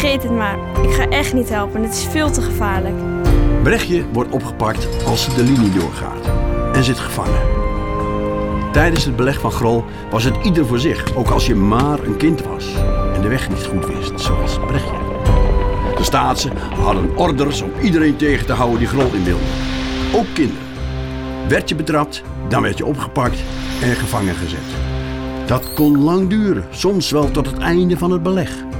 Vergeet het maar. Ik ga echt niet helpen. Het is veel te gevaarlijk. Brechtje wordt opgepakt als ze de linie doorgaat en zit gevangen. Tijdens het beleg van Grol was het ieder voor zich, ook als je maar een kind was en de weg niet goed wist, zoals Brechtje. De Staatsen hadden orders om iedereen tegen te houden die Grol in wilde. Ook kinderen. Werd je betrapt, dan werd je opgepakt en gevangen gezet. Dat kon lang duren, soms wel tot het einde van het beleg.